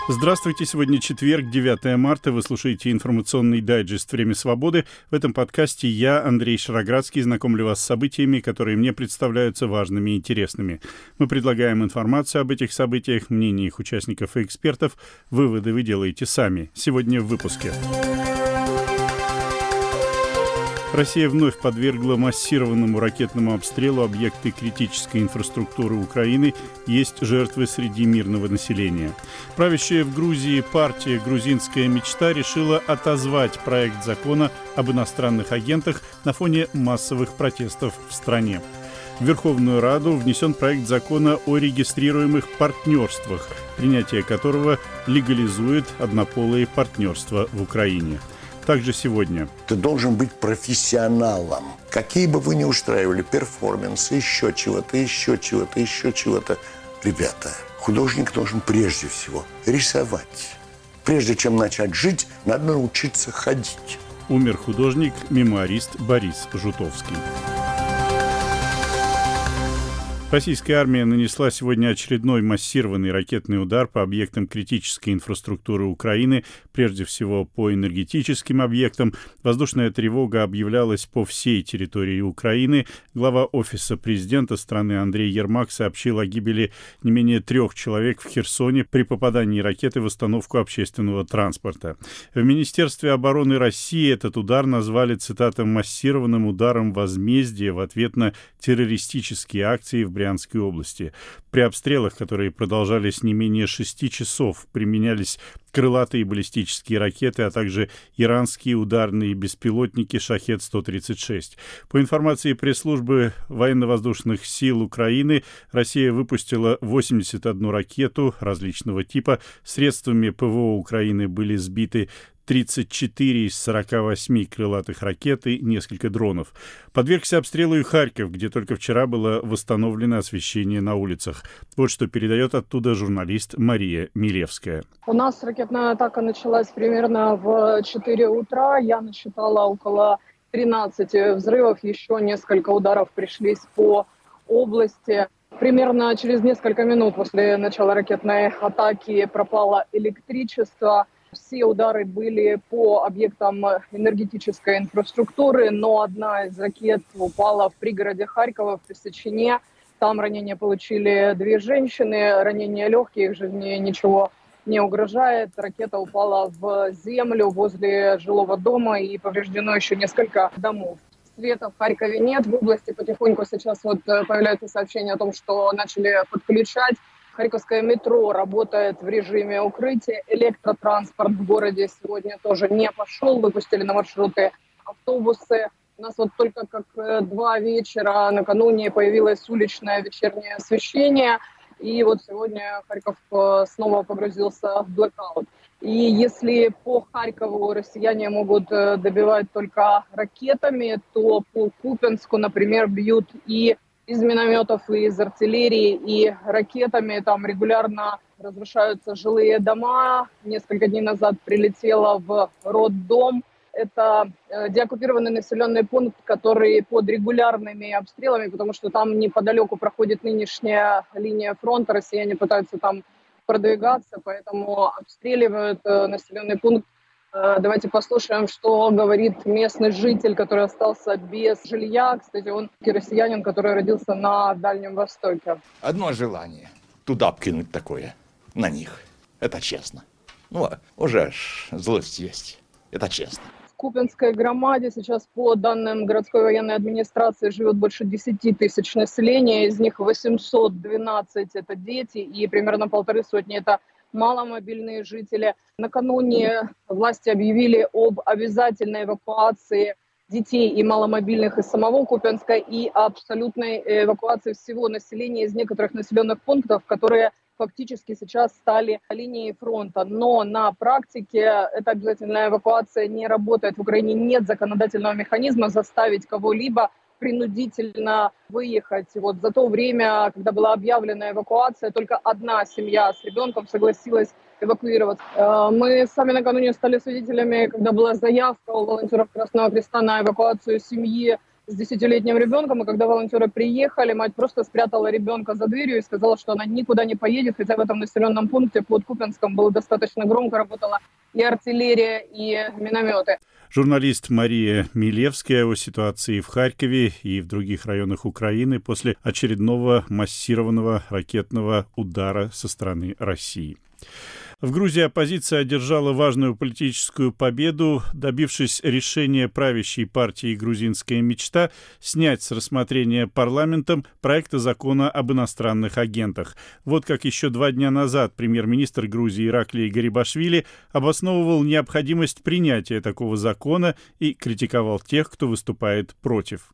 Здравствуйте, сегодня четверг, 9 марта, вы слушаете информационный дайджест «Время свободы». В этом подкасте я, Андрей Шароградский, знакомлю вас с событиями, которые мне представляются важными и интересными. Мы предлагаем информацию об этих событиях, мнения их участников и экспертов. Выводы вы делаете сами. Сегодня в выпуске. Россия вновь подвергла массированному ракетному обстрелу объекты критической инфраструктуры Украины. Есть жертвы среди мирного населения. Правящая в Грузии партия «Грузинская мечта» решила отозвать проект закона об иностранных агентах на фоне массовых протестов в стране. В Верховную Раду внесен проект закона о регистрируемых партнерствах, принятие которого легализует однополые партнерства в Украине. Также сегодня. Ты должен быть профессионалом. Какие бы вы ни устраивали перформансы, еще чего-то. Ребята, художник должен прежде всего рисовать. Прежде чем начать жить, надо научиться ходить. Умер художник, мемуарист Борис Жутовский. Российская армия нанесла сегодня очередной массированный ракетный удар по объектам критической инфраструктуры Украины, прежде всего по энергетическим объектам. Воздушная тревога объявлялась по всей территории Украины. Глава Офиса президента страны Андрей Ермак сообщил о гибели не менее 3 человек в Херсоне при попадании ракеты в остановку общественного транспорта. В Министерстве обороны России этот удар назвали, цитата, «массированным ударом возмездия в ответ на террористические акции в Брянской области». При обстрелах, которые продолжались не менее 6 часов, применялись крылатые баллистические ракеты, а также иранские ударные беспилотники «Шахед-136». По информации пресс-службы военно-воздушных сил Украины, Россия выпустила 81 ракету различного типа. Средствами ПВО Украины были сбиты 34 из 48 крылатых ракет и несколько дронов. Подвергся обстрелу и Харьков, где только вчера было восстановлено освещение на улицах. Вот что передает оттуда журналист Мария Милевская. У нас ракетная атака началась примерно в 4 утра. Я насчитала около 13 взрывов. Еще несколько ударов пришлись по области. Примерно через несколько минут после начала ракетной атаки пропало электричество. Все удары были по объектам энергетической инфраструктуры, но одна из ракет упала в пригороде Харькова, в Песочине. Там ранения получили 2 женщины, ранения легкие, их жизни ничего не угрожает. Ракета упала в землю возле жилого дома и повреждено еще несколько домов. Света в Харькове нет, в области потихоньку сейчас появляются сообщения о том, что начали подключать. Харьковское метро работает в режиме укрытия. Электротранспорт в городе сегодня тоже не пошел. Выпустили на маршруты автобусы. У нас только как 2 вечера накануне появилось уличное вечернее освещение. И сегодня Харьков снова погрузился в блэкаут. И если по Харькову россияне могут добивать только ракетами, то по Купянску, например, бьют и из минометов, и из артиллерии, и ракетами. Там регулярно разрушаются жилые дома. Несколько дней назад прилетела в роддом. Это деоккупированный населенный пункт, который под регулярными обстрелами, потому что там неподалеку проходит нынешняя линия фронта. Россияне пытаются там продвигаться, поэтому обстреливают населенный пункт. Давайте послушаем, что говорит местный житель, который остался без жилья. Кстати, он россиянин, который родился на Дальнем Востоке. Одно желание – туда кинуть такое, на них. Это честно. Уже злость есть. Это честно. В Купянской громаде сейчас, по данным городской военной администрации, живет больше 10 тысяч населения. Из них 812 – это дети, и примерно 150 – это маломобильные жители. Накануне власти объявили об обязательной эвакуации детей и маломобильных из самого Купянска и абсолютной эвакуации всего населения из некоторых населенных пунктов, которые фактически сейчас стали линией фронта. Но на практике эта обязательная эвакуация не работает. В Украине нет законодательного механизма заставить кого-либо принудительно выехать. За то время, когда была объявлена эвакуация, только одна семья с ребенком согласилась эвакуироваться. Мы сами накануне стали свидетелями, когда была заявка у волонтеров Красного Креста на эвакуацию семьи с 10-летним ребенком, и когда волонтеры приехали, мать просто спрятала ребенка за дверью и сказала, что она никуда не поедет, хотя в этом населенном пункте под Купянском было достаточно громко, работала и артиллерия, и минометы. Журналист Мария Милевская о ситуации в Харькове и в других районах Украины после очередного массированного ракетного удара со стороны России. В Грузии оппозиция одержала важную политическую победу, добившись решения правящей партии «Грузинская мечта» снять с рассмотрения парламентом проекта закона об иностранных агентах. Вот как еще 2 дня назад премьер-министр Грузии Ираклий Гарибашвили обосновывал необходимость принятия такого закона и критиковал тех, кто выступает против.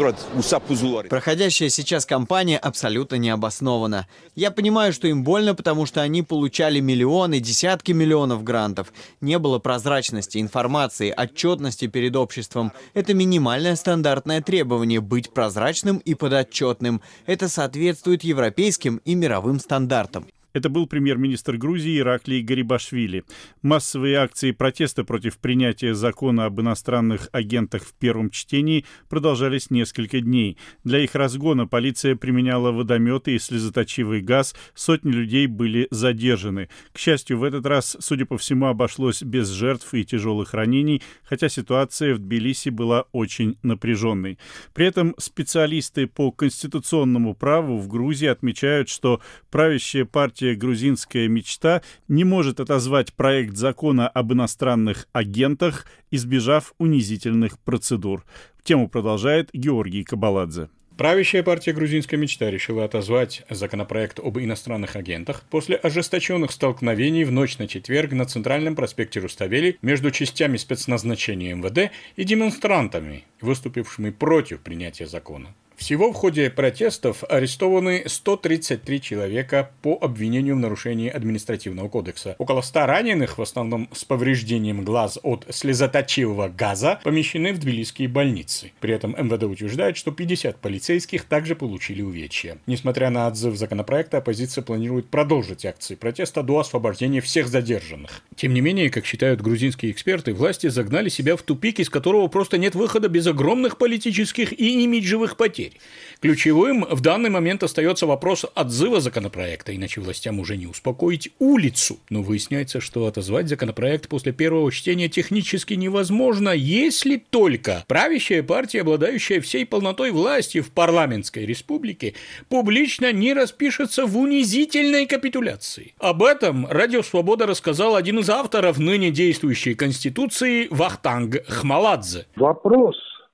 Проходящая сейчас кампания абсолютно не обоснована. Я понимаю, что им больно, потому что они получали миллионы, десятки миллионов грантов. Не было прозрачности, информации, отчетности перед обществом. Это минимальное стандартное требование — быть прозрачным и подотчетным. Это соответствует европейским и мировым стандартам. Это был премьер-министр Грузии Ираклий Гарибашвили. Массовые акции протеста против принятия закона об иностранных агентах в первом чтении продолжались несколько дней. Для их разгона полиция применяла водометы и слезоточивый газ. Сотни людей были задержаны. К счастью, в этот раз, судя по всему, обошлось без жертв и тяжелых ранений, хотя ситуация в Тбилиси была очень напряженной. При этом специалисты по конституционному праву в Грузии отмечают, что правящая партия «Грузинская мечта» не может отозвать проект закона об иностранных агентах, избежав унизительных процедур. Тему продолжает Георгий Кабаладзе. Правящая партия «Грузинская мечта» решила отозвать законопроект об иностранных агентах после ожесточенных столкновений в ночь на четверг на Центральном проспекте Руставели между частями спецназначения МВД и демонстрантами, выступившими против принятия закона. Всего в ходе протестов арестованы 133 человека по обвинению в нарушении административного кодекса. Около 100 раненых, в основном с повреждением глаз от слезоточивого газа, помещены в тбилисские больницы. При этом МВД утверждает, что 50 полицейских также получили увечья. Несмотря на отзыв законопроекта, оппозиция планирует продолжить акции протеста до освобождения всех задержанных. Тем не менее, как считают грузинские эксперты, власти загнали себя в тупик, из которого просто нет выхода без огромных политических и имиджевых потерь. Ключевым в данный момент остается вопрос отзыва законопроекта, иначе властям уже не успокоить улицу. Но выясняется, что отозвать законопроект после первого чтения технически невозможно, если только правящая партия, обладающая всей полнотой власти в парламентской республике, публично не распишется в унизительной капитуляции. Об этом Радио Свобода рассказал один из авторов ныне действующей Конституции Вахтанг Хмаладзе. Вопрос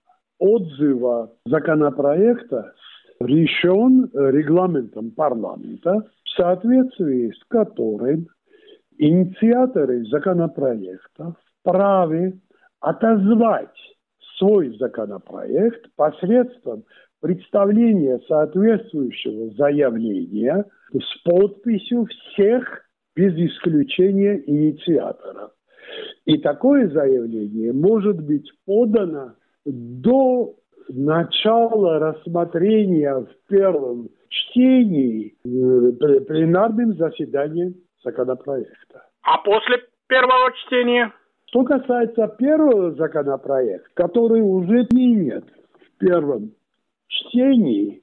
отзыва законопроекта решен регламентом парламента, в соответствии с которым инициаторы законопроекта вправе отозвать свой законопроект посредством представления соответствующего заявления с подписью всех без исключения инициаторов. И такое заявление может быть подано до начала рассмотрения в первом чтении пленарным заседанием законопроекта. А после первого чтения? Что касается первого законопроекта, который уже принят в первом чтении,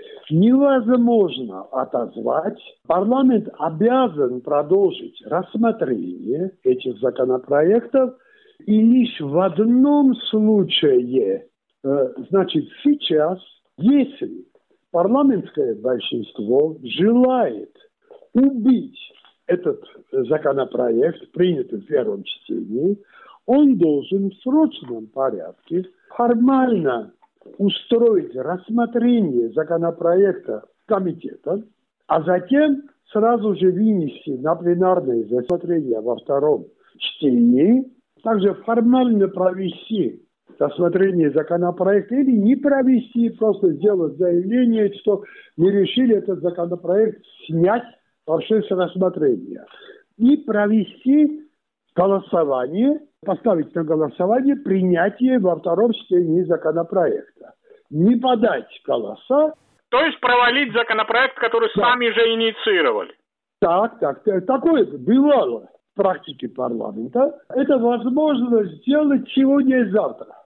невозможно отозвать. Парламент обязан продолжить рассмотрение этих законопроектов. И лишь в одном случае, значит, сейчас, если парламентское большинство желает убить этот законопроект, принятый в первом чтении, он должен в срочном порядке формально устроить рассмотрение законопроекта комитетом, а затем сразу же вынести на пленарное рассмотрение во втором чтении, также формально провести рассмотрение законопроекта или не провести, просто сделать заявление, что мы решили этот законопроект снять вообще с рассмотрения. И провести голосование, поставить на голосование принятие во втором чтении законопроекта. Не подать голоса. То есть провалить законопроект, который сами же инициировали. Так, такое бывало. Практики парламента, это возможно сделать сегодня и завтра.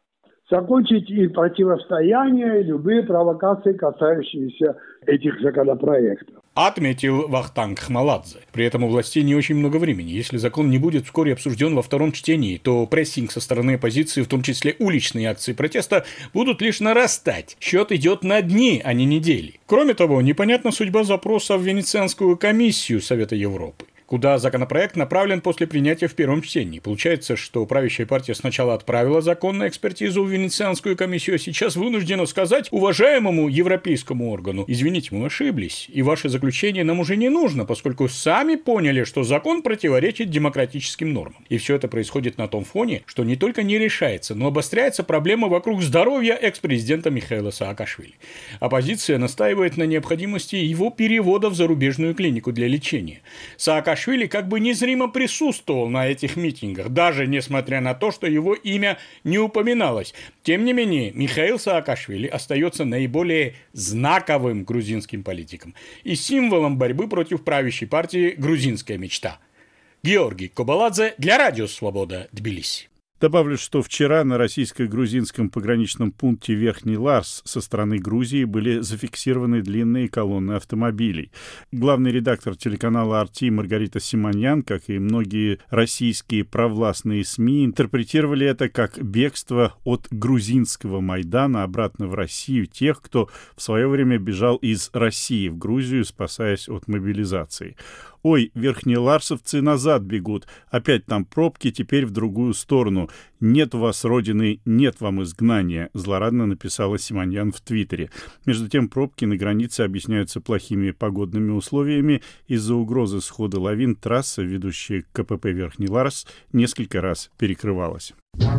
закончить и противостояние, и любые провокации, касающиеся этих законопроектов. Отметил Вахтанг Хмаладзе. При этом у властей не очень много времени. Если закон не будет вскоре обсужден во втором чтении, то прессинг со стороны оппозиции, в том числе уличные акции протеста, будут лишь нарастать. Счет идет на дни, а не недели. Кроме того, непонятна судьба запроса в Венецианскую комиссию Совета Европы, куда законопроект направлен после принятия в первом чтении. Получается, что правящая партия сначала отправила закон на экспертизу в Венецианскую комиссию, а сейчас вынуждена сказать уважаемому европейскому органу: извините, мы ошиблись, и ваше заключение нам уже не нужно, поскольку сами поняли, что закон противоречит демократическим нормам. И все это происходит на том фоне, что не только не решается, но обостряется проблема вокруг здоровья экс-президента Михаила Саакашвили. Оппозиция настаивает на необходимости его перевода в зарубежную клинику для лечения. Саакашвили как бы незримо присутствовал на этих митингах, даже несмотря на то, что его имя не упоминалось. Тем не менее, Михаил Саакашвили остается наиболее знаковым грузинским политиком и символом борьбы против правящей партии «Грузинская мечта». Георгий Кобаладзе для Радио Свобода, Тбилиси. Добавлю, что вчера на российско-грузинском пограничном пункте Верхний Ларс со стороны Грузии были зафиксированы длинные колонны автомобилей. Главный редактор телеканала RT Маргарита Симоньян, как и многие российские провластные СМИ, интерпретировали это как бегство от грузинского Майдана обратно в Россию тех, кто в свое время бежал из России в Грузию, спасаясь от мобилизации. «Ой, верхнеларсовцы назад бегут, опять там пробки, теперь в другую сторону. Нет у вас родины, нет вам изгнания», — злорадно написала Симоньян в Твиттере. Между тем, пробки на границе объясняются плохими погодными условиями. Из-за угрозы схода лавин трасса, ведущая к КПП Верхний Ларс, несколько раз перекрывалась.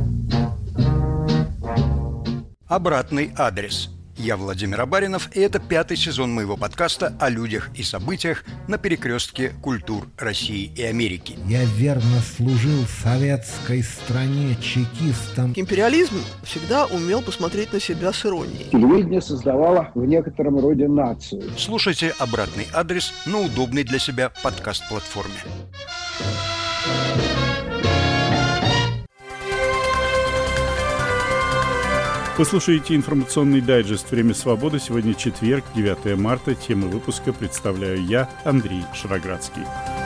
Обратный адрес. Я Владимир Абаринов, и это 5-й сезон моего подкаста о людях и событиях на перекрестке культур России и Америки. Я верно служил советской стране чекистом. Империализм всегда умел посмотреть на себя с иронией. Телевидение создавало в некотором роде нацию. Слушайте «Обратный адрес» на удобной для себя подкаст-платформе. Вы слушаете информационный дайджест «Время свободы». Сегодня четверг, 9 марта. Тему выпуска представляю я, Андрей Шароградский.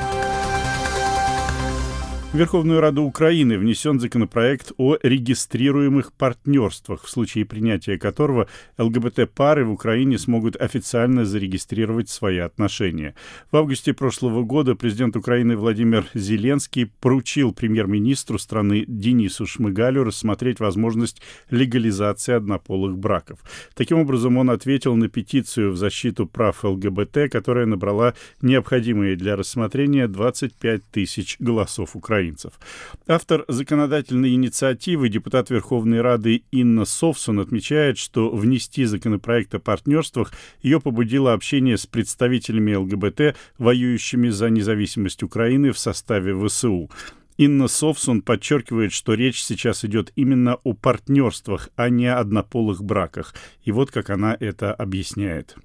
В Верховную Раду Украины внесен законопроект о регистрируемых партнерствах, в случае принятия которого ЛГБТ-пары в Украине смогут официально зарегистрировать свои отношения. В августе прошлого года президент Украины Владимир Зеленский поручил премьер-министру страны Денису Шмыгалю рассмотреть возможность легализации однополых браков. Таким образом, он ответил на петицию в защиту прав ЛГБТ, которая набрала необходимые для рассмотрения 25 тысяч голосов украинцев. Автор законодательной инициативы, депутат Верховной Рады Инна Совсун, отмечает, что внести законопроект о партнерствах ее побудило общение с представителями ЛГБТ, воюющими за независимость Украины в составе ВСУ. Инна Совсун подчеркивает, что речь сейчас идет именно о партнерствах, а не о однополых браках. И вот как она это объясняет.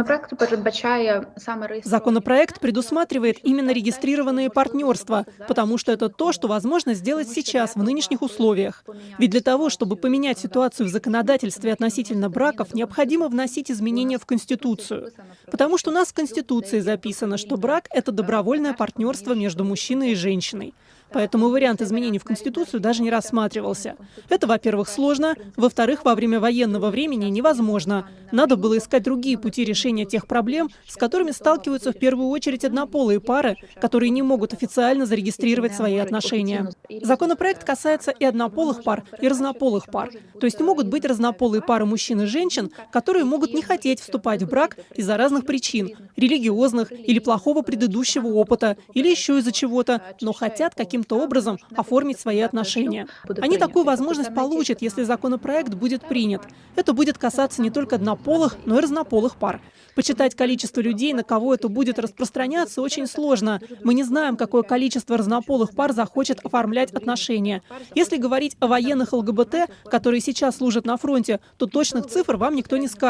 Законопроект предусматривает именно регистрированные партнерства, потому что это то, что возможно сделать сейчас, в нынешних условиях. Ведь для того, чтобы поменять ситуацию в законодательстве относительно браков, необходимо вносить изменения в Конституцию. Потому что у нас в Конституции записано, что брак — это добровольное партнерство между мужчиной и женщиной. Поэтому вариант изменений в Конституцию даже не рассматривался. Это, во-первых, сложно, во-вторых, во время военного времени невозможно. Надо было искать другие пути решения тех проблем, с которыми сталкиваются в первую очередь однополые пары, которые не могут официально зарегистрировать свои отношения. Законопроект касается и однополых пар, и разнополых пар. То есть могут быть разнополые пары мужчин и женщин, которые могут не хотеть вступать в брак из-за разных причин, религиозных или плохого предыдущего опыта, или еще из-за чего-то, но хотят каким-то образом оформить свои отношения. Они такую возможность получат, если законопроект будет принят. Это будет касаться не только однополых, но и разнополых пар. Почитать количество людей, на кого это будет распространяться, очень сложно. Мы не знаем, какое количество разнополых пар захочет оформлять отношения. Если говорить о военных ЛГБТ, которые сейчас служат на фронте, то точных цифр вам никто не скажет.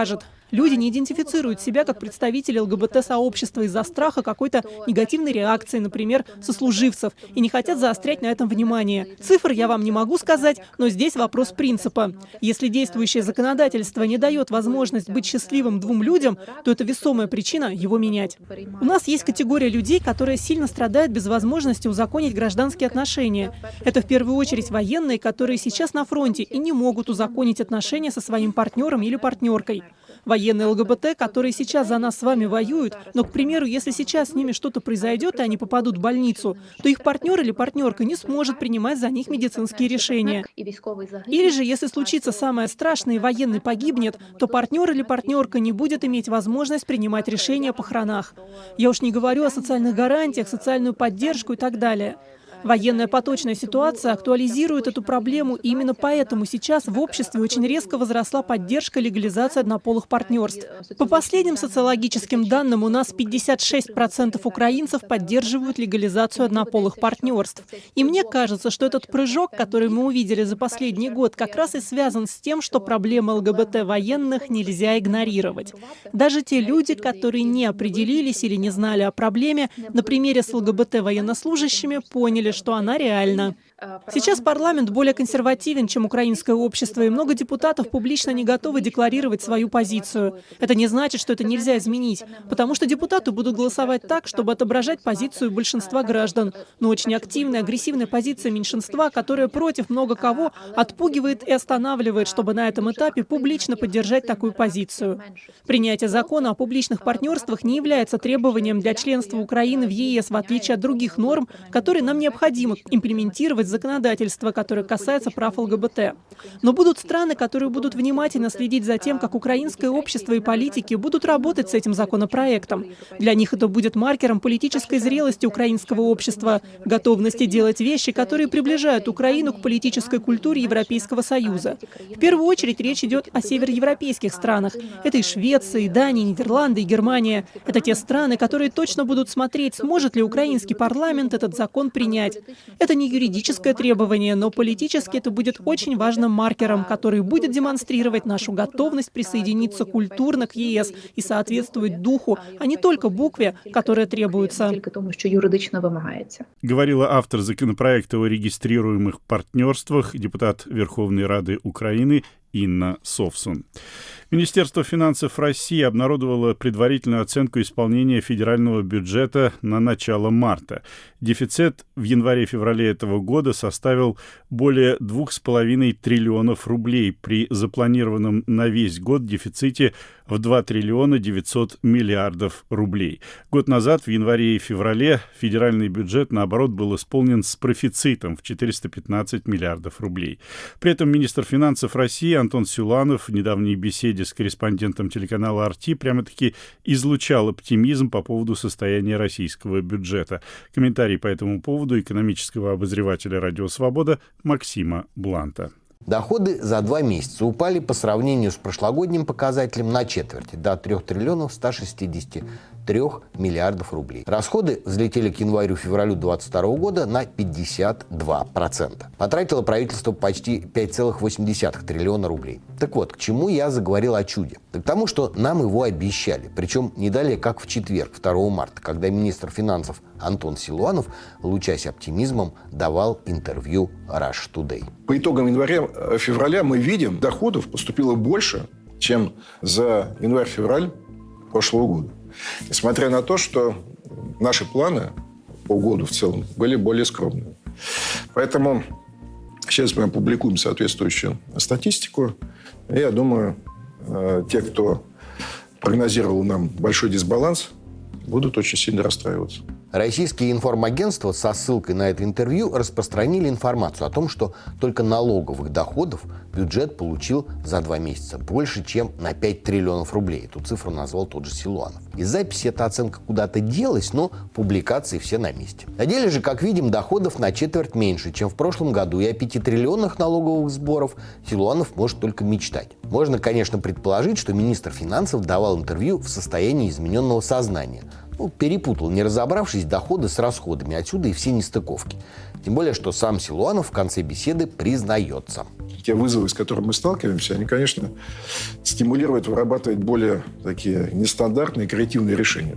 Люди не идентифицируют себя как представители ЛГБТ-сообщества из-за страха какой-то негативной реакции, например, сослуживцев, и не хотят заострять на этом внимание. Цифр я вам не могу сказать, но здесь вопрос принципа. Если действующее законодательство не дает возможность быть счастливым двум людям, то это весомая причина его менять. У нас есть категория людей, которая сильно страдает без возможности узаконить гражданские отношения. Это в первую очередь военные, которые сейчас на фронте и не могут узаконить отношения со своим партнером или партнеркой. Военные ЛГБТ, которые сейчас за нас с вами воюют, но, к примеру, если сейчас с ними что-то произойдет, и они попадут в больницу, то их партнер или партнерка не сможет принимать за них медицинские решения. Или же, если случится самое страшное и военный погибнет, то партнер или партнерка не будет иметь возможность принимать решения о похоронах. Я уж не говорю о социальных гарантиях, социальную поддержку и так далее. Военная поточная ситуация актуализирует эту проблему, и именно поэтому сейчас в обществе очень резко возросла поддержка легализации однополых партнерств. По последним социологическим данным, у нас 56% украинцев поддерживают легализацию однополых партнерств. И мне кажется, что этот прыжок, который мы увидели за последний год, как раз и связан с тем, что проблемы ЛГБТ-военных нельзя игнорировать. Даже те люди, которые не определились или не знали о проблеме, на примере с ЛГБТ-военнослужащими поняли, что она реальна. Сейчас парламент более консервативен, чем украинское общество, и много депутатов публично не готовы декларировать свою позицию. Это не значит, что это нельзя изменить, потому что депутаты будут голосовать так, чтобы отображать позицию большинства граждан. Но очень активная, агрессивная позиция меньшинства, которая против много кого, отпугивает и останавливает, чтобы на этом этапе публично поддержать такую позицию. Принятие закона о публичных партнерствах не является требованием для членства Украины в ЕС, в отличие от других норм, которые нам необходимо имплементировать законодательство, которое касается прав ЛГБТ. Но будут страны, которые будут внимательно следить за тем, как украинское общество и политики будут работать с этим законопроектом. Для них это будет маркером политической зрелости украинского общества, готовности делать вещи, которые приближают Украину к политической культуре Европейского Союза. В первую очередь речь идет о североевропейских странах. Это и Швеция, и Дания, и Нидерланды, и Германия. Это те страны, которые точно будут смотреть, сможет ли украинский парламент этот закон принять. Это не юридическое требование, но политически это будет очень важным маркером, который будет демонстрировать нашу готовность присоединиться культурно к ЕС и соответствовать духу, а не только букве, которая требуется. Говорила автор законопроекта о регистрируемых партнерствах, депутат Верховной Рады Украины Инна Совсун. Министерство финансов России обнародовало предварительную оценку исполнения федерального бюджета на начало марта. Дефицит в январе-феврале этого года составил более 2,5 триллионов рублей при запланированном на весь год дефиците в 2 триллиона 900 миллиардов рублей. Год назад, в январе и феврале, федеральный бюджет, наоборот, был исполнен с профицитом в 415 миллиардов рублей. При этом министр финансов России Антон Силуанов в недавней беседе с корреспондентом телеканала «Арти» прямо-таки излучал оптимизм по поводу состояния российского бюджета. Комментарий по этому поводу экономического обозревателя «Радио Свобода» Максима Бланта. Доходы за 2 месяца упали по сравнению с прошлогодним показателем на четверть, до 3 триллионов 163 миллиардов рублей. Расходы взлетели к январю-февралю 2022 года на 52%. Потратило правительство почти 5,8 триллиона рублей. Так вот, к чему я заговорил о чуде? Да к тому, что нам его обещали. Причем не далее, как в четверг, 2 марта, когда министр финансов Антон Силуанов, лучась оптимизмом, давал интервью Russia Today. По итогам января-февраля мы видим, доходов поступило больше, чем за январь-февраль прошлого года. Несмотря на то, что наши планы по году в целом были более скромными. Поэтому сейчас мы опубликуем соответствующую статистику. И я думаю, те, кто прогнозировал нам большой дисбаланс, будут очень сильно расстраиваться. Российские информагентства со ссылкой на это интервью распространили информацию о том, что только налоговых доходов бюджет получил за 2 месяца больше, чем на 5 триллионов рублей. Эту цифру назвал тот же Силуанов. Из записи эта оценка куда-то делась, но публикации все на месте. На деле же, как видим, доходов на четверть меньше, чем в прошлом году, и о 5 триллионах налоговых сборов Силуанов может только мечтать. Можно, конечно, предположить, что министр финансов давал интервью в состоянии измененного сознания. перепутал, не разобравшись, доходы с расходами. Отсюда и все нестыковки. Тем более, что сам Силуанов в конце беседы признается. Те вызовы, с которыми мы сталкиваемся, они, конечно, стимулируют вырабатывать более такие нестандартные, креативные решения.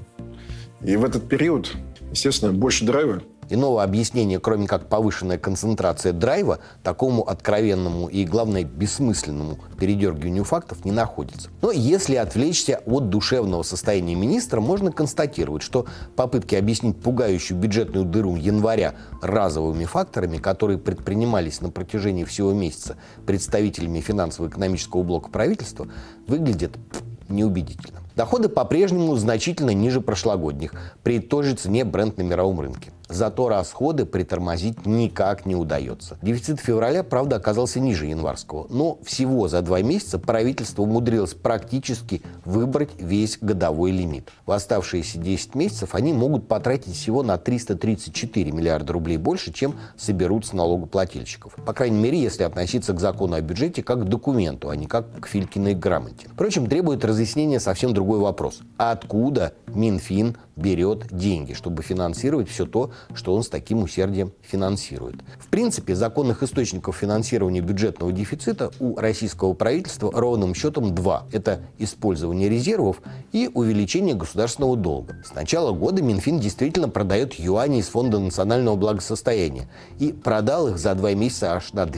И в этот период, естественно, больше драйва. Иного объяснения, кроме как повышенная концентрация драйва, такому откровенному и, главное, бессмысленному передергиванию фактов не находится. Но если отвлечься от душевного состояния министра, можно констатировать, что попытки объяснить пугающую бюджетную дыру января разовыми факторами, которые предпринимались на протяжении всего месяца представителями финансово-экономического блока правительства, выглядят неубедительно. Доходы по-прежнему значительно ниже прошлогодних, при той же цене Brent на мировом рынке. Зато расходы притормозить никак не удается. Дефицит февраля, правда, оказался ниже январского, но всего за 2 месяца правительство умудрилось практически выбрать весь годовой лимит. В оставшиеся 10 месяцев они могут потратить всего на 334 миллиарда рублей больше, чем соберут с налогоплательщиков. По крайней мере, если относиться к закону о бюджете как к документу, а не как к Филькиной грамоте. Впрочем, требует разъяснения совсем другой вопрос. Откуда Минфин берет деньги, чтобы финансировать все то, что он с таким усердием финансирует? В принципе, законных источников финансирования бюджетного дефицита у российского правительства ровным счетом 2. Это использование резервов и увеличение государственного долга. С начала года Минфин действительно продает юани из Фонда национального благосостояния и продал их за 2 месяца аж на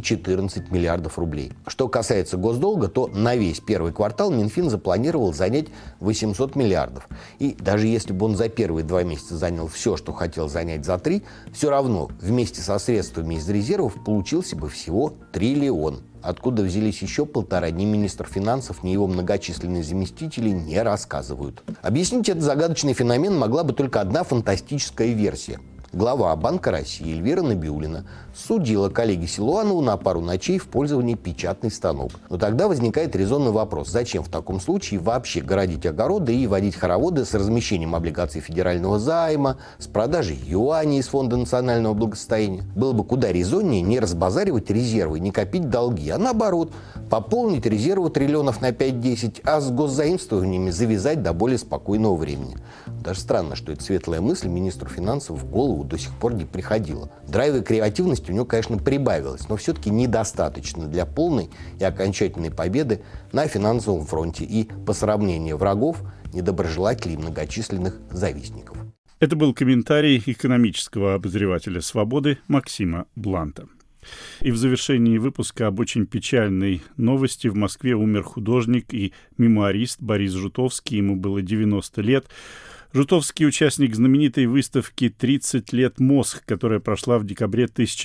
214 миллиардов рублей. Что касается госдолга, то на весь первый квартал Минфин запланировал занять 800 миллиардов. И даже если бы он за первые 2 месяца занял все, что хотел занять за 3, все равно вместе со средствами из резервов получился бы всего триллион. Откуда взялись еще 1,5, ни министр финансов, ни его многочисленные заместители не рассказывают. Объяснить этот загадочный феномен могла бы только одна фантастическая версия. Глава Банка России Эльвира Набиуллина судила коллеге Силуанову на пару ночей в пользовании печатный станок. Но тогда возникает резонный вопрос, зачем в таком случае вообще городить огороды и водить хороводы с размещением облигаций федерального займа, с продажей юаней из Фонда национального благосостояния? Было бы куда резоннее не разбазаривать резервы, не копить долги, а наоборот, пополнить резервы триллионов на 5-10, а с госзаимствованиями завязать до более спокойного времени. Даже странно, что эта светлая мысль министру финансов в голову до сих пор не приходила. Драйва и креативность у него, конечно, прибавилось, но все-таки недостаточно для полной и окончательной победы на финансовом фронте и посрамления врагов, недоброжелателей и многочисленных завистников. Это был комментарий экономического обозревателя «Свободы» Максима Бланта. И в завершении выпуска об очень печальной новости. В Москве умер художник и мемуарист Борис Жутовский. Ему было 90 лет. Жутовский — участник знаменитой выставки «30 лет Мосх», которая прошла в декабре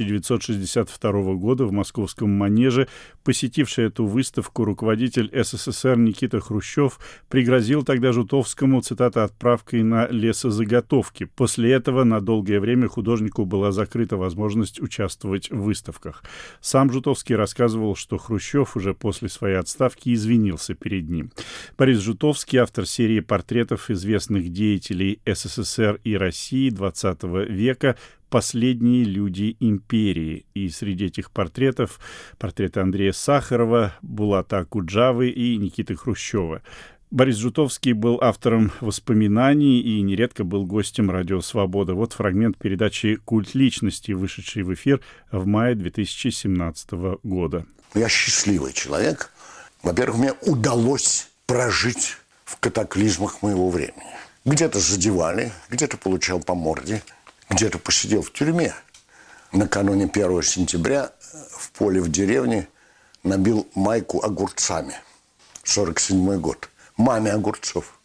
1962 года в московском Манеже. Посетивший эту выставку руководитель СССР Никита Хрущев пригрозил тогда Жутовскому, цитата, «отправкой на лесозаготовки». После этого на долгое время художнику была закрыта возможность участвовать в выставках. Сам Жутовский рассказывал, что Хрущев уже после своей отставки извинился перед ним. Борис Жутовский — автор серии портретов известных деятелей СССР и России XX века «Последние люди империи». И среди этих портретов портреты Андрея Сахарова, Булата Акуджавы и Никиты Хрущева. Борис Жутовский был автором воспоминаний и нередко был гостем «Радио Свобода». Вот фрагмент передачи «Культ личности», вышедшей в эфир в мае 2017 года. Я счастливый человек. Во-первых, мне удалось прожить в катаклизмах моего времени. Где-то задевали, где-то получал по морде, где-то посидел в тюрьме. Накануне 1 сентября в поле в деревне набил майку огурцами. 47-й год. Маме огурцов.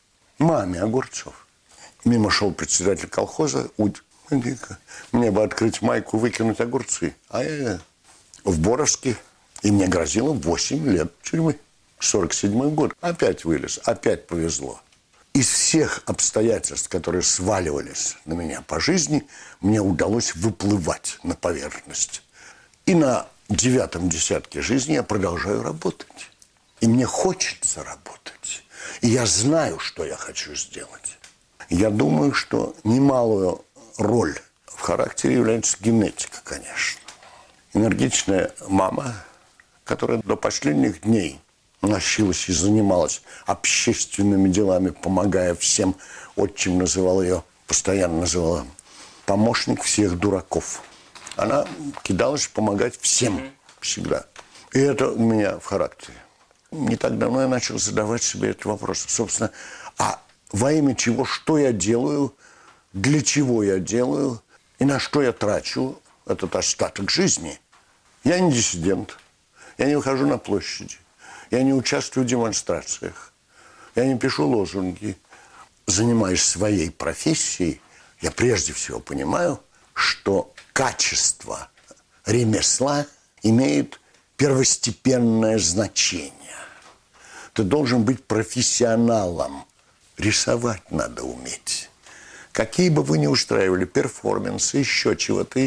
Мимо шел председатель колхоза. Мне бы открыть майку, выкинуть огурцы. А я в Боровске. И мне грозило 8 лет тюрьмы. 47-й год. Опять вылез. Опять повезло. Из всех обстоятельств, которые сваливались на меня по жизни, мне удалось выплывать на поверхность. И на 9-м десятке жизни я продолжаю работать. И мне хочется работать. И я знаю, что я хочу сделать. Я думаю, что немалую роль в характере является генетика, конечно. Энергичная мама, которая до последних дней носилась и занималась общественными делами, помогая всем. Отчим называл ее, постоянно называла, помощник всех дураков. Она кидалась помогать всем всегда. И это у меня в характере. Не так давно я начал задавать себе этот вопрос. Собственно, а во имя чего, что я делаю, для чего я делаю и на что я трачу этот остаток жизни? Я не диссидент, я не выхожу на площади, я не участвую в демонстрациях, я не пишу лозунги. Занимаясь своей профессией, я прежде всего понимаю, что качество ремесла имеет первостепенное значение. Ты должен быть профессионалом. Рисовать надо уметь. Какие бы вы ни устраивали перформансы, еще чего-то.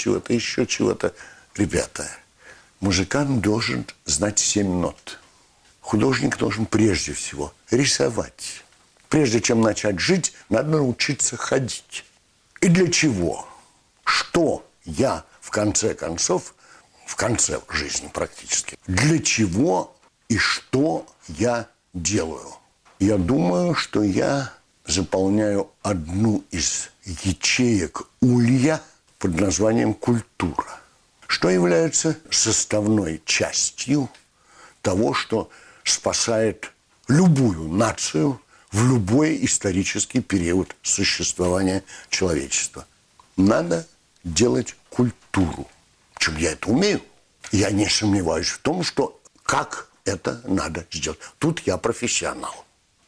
Ребята, музыкант должен знать 7 нот. Художник должен прежде всего рисовать. Прежде чем начать жить, надо научиться ходить. И для чего? Что я, в конце концов, в конце жизни практически, для чего и что я делаю? Я думаю, что я заполняю одну из ячеек улья под названием «культура», что является составной частью того, что спасает любую нацию в любой исторический период существования человечества. Надо делать культуру. Причем я это умею. Я не сомневаюсь в том, что как это надо сделать. Тут я профессионал.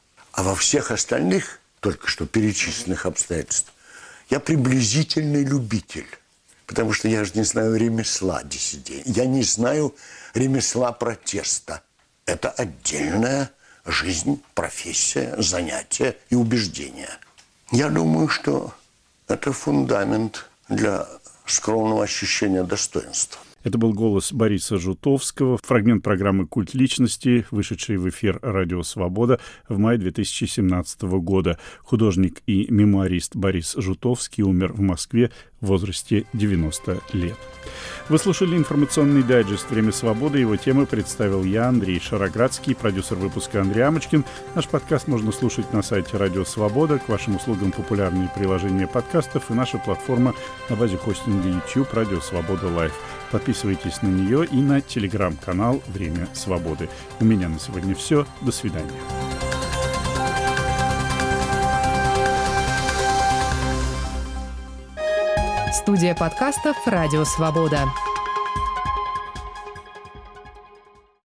А во всех остальных, только что перечисленных обстоятельствах, я приблизительный любитель. Потому что я же не знаю ремесла диссидента. Я не знаю ремесла протеста. Это отдельная жизнь, профессия, занятия и убеждения. Я думаю, что это фундамент для скромного ощущения достоинства. Это был голос Бориса Жутовского, фрагмент программы «Культ личности», вышедшей в эфир «Радио Свобода» в мае 2017 года. Художник и мемуарист Борис Жутовский умер в Москве в возрасте 90 лет. Вы слушали информационный дайджест «Время свободы». Его темы представил я, Андрей Шароградский, продюсер выпуска Андрей Амочкин. Наш подкаст можно слушать на сайте «Радио Свобода». К вашим услугам популярные приложения подкастов и наша платформа на базе хостинга YouTube «Радио Свобода Лайв». Подписывайтесь на нее и на телеграм-канал «Время свободы». У меня на сегодня все. До свидания. Студия подкастов «Радио Свобода».